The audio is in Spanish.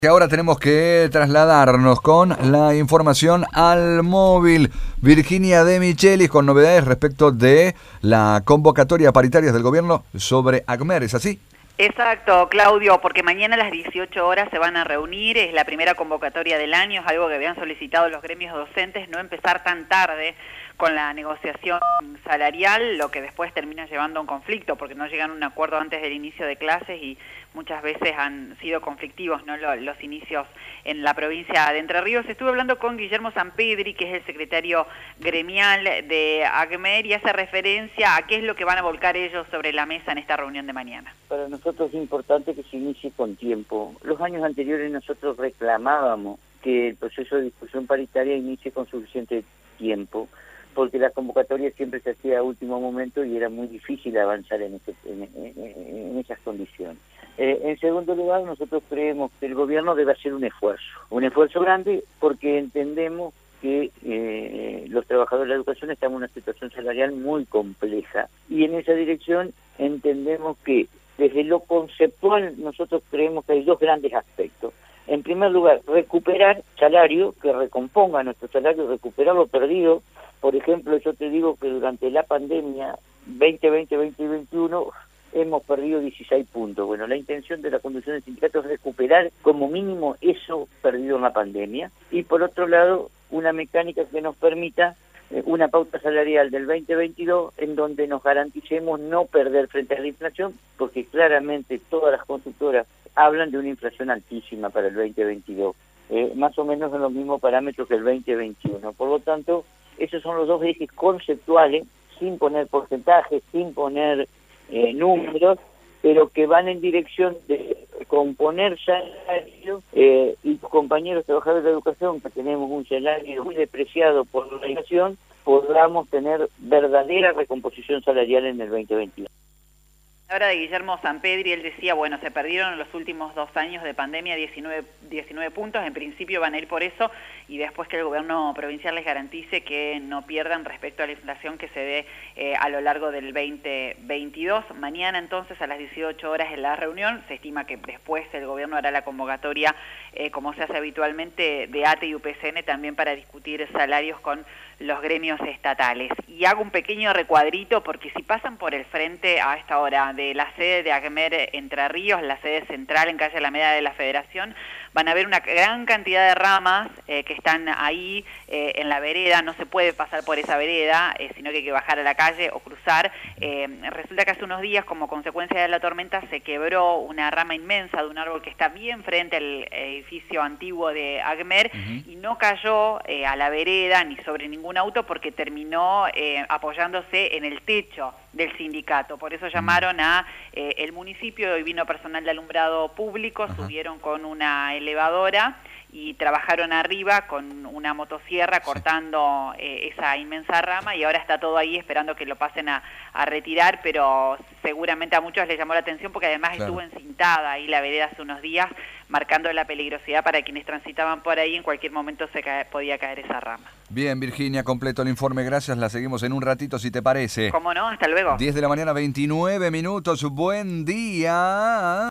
Y ahora tenemos que trasladarnos con la información al móvil. Virginia De Michelis con novedades respecto de la convocatoria a paritarias del gobierno sobre ACMER, ¿es así? Exacto, Claudio, porque mañana a las 18 horas se van a reunir, es la primera convocatoria del año, es algo que habían solicitado los gremios docentes, no empezar tan tarde con la negociación salarial, lo que después termina llevando a un conflicto, porque no llegan a un acuerdo antes del inicio de clases y muchas veces han sido conflictivos, ¿no? Los inicios en la provincia de Entre Ríos. Estuve hablando con Guillermo Sampedri, que es el secretario gremial de ACMER, y hace referencia a qué es lo que van a volcar ellos sobre la mesa en esta reunión de mañana. Para nosotros es importante que se inicie con tiempo. Los años anteriores nosotros reclamábamos que el proceso de discusión paritaria inicie con suficiente tiempo, porque la convocatoria siempre se hacía a último momento y era muy difícil avanzar en esas condiciones. En segundo lugar, nosotros creemos que el gobierno debe hacer un esfuerzo grande, porque entendemos que los trabajadores de la educación están en una situación salarial muy compleja, y en esa dirección entendemos que desde lo conceptual nosotros creemos que hay dos grandes aspectos. En primer lugar, recuperar salario, que recomponga nuestro salario, recuperar lo perdido. Por ejemplo, yo te digo que durante la pandemia 2020-2021 hemos perdido 16 puntos. Bueno, la intención de la conducción del sindicato es recuperar como mínimo eso perdido en la pandemia. Y por otro lado, una mecánica que nos permita una pauta salarial del 2022 en donde nos garanticemos no perder frente a la inflación, porque claramente todas las constructoras hablan de una inflación altísima para el 2022, más o menos en los mismos parámetros que el 2021. Por lo tanto, esos son los dos ejes conceptuales, sin poner porcentajes, sin poner números, pero que van en dirección de componer salario, y compañeros trabajadores de la educación, que tenemos un salario muy despreciado por la inflación, podamos tener verdadera recomposición salarial en el 2022. Ahora de Guillermo Sampedri, él decía, bueno, se perdieron en los últimos 2 años de pandemia 19 puntos, en principio van a ir por eso, y después que el gobierno provincial les garantice que no pierdan respecto a la inflación que se dé a lo largo del 2022. Mañana entonces a las 18 horas en la reunión, se estima que después el gobierno hará la convocatoria, como se hace habitualmente, de ATE y UPCN también para discutir salarios con los gremios estatales. Y hago un pequeño recuadrito porque si pasan por el frente a esta hora de la sede de ACMER Entre Ríos, la sede central en calle Alameda de la Federación, van a ver una gran cantidad de ramas que están ahí en la vereda. No se puede pasar por esa vereda, sino que hay que bajar a la calle o cruzar. Resulta que hace unos días, como consecuencia de la tormenta, se quebró una rama inmensa de un árbol que está bien frente al edificio antiguo de ACMER, y no cayó a la vereda ni sobre ningún auto, porque terminó apoyándose en el techo del sindicato. Por eso llamaron a el municipio, y vino personal de alumbrado público, subieron con una elevadora y trabajaron arriba con una motosierra cortando esa inmensa rama, y ahora está todo ahí esperando que lo pasen a retirar, pero seguramente a muchos les llamó la atención porque además estuvo encintada ahí la vereda hace unos días, marcando la peligrosidad para quienes transitaban por ahí. En cualquier momento podía caer esa rama. Bien, Virginia, completo el informe, gracias, la seguimos en un ratito si te parece. ¿Cómo no? Hasta luego. 10 de la mañana, 29 minutos, buen día.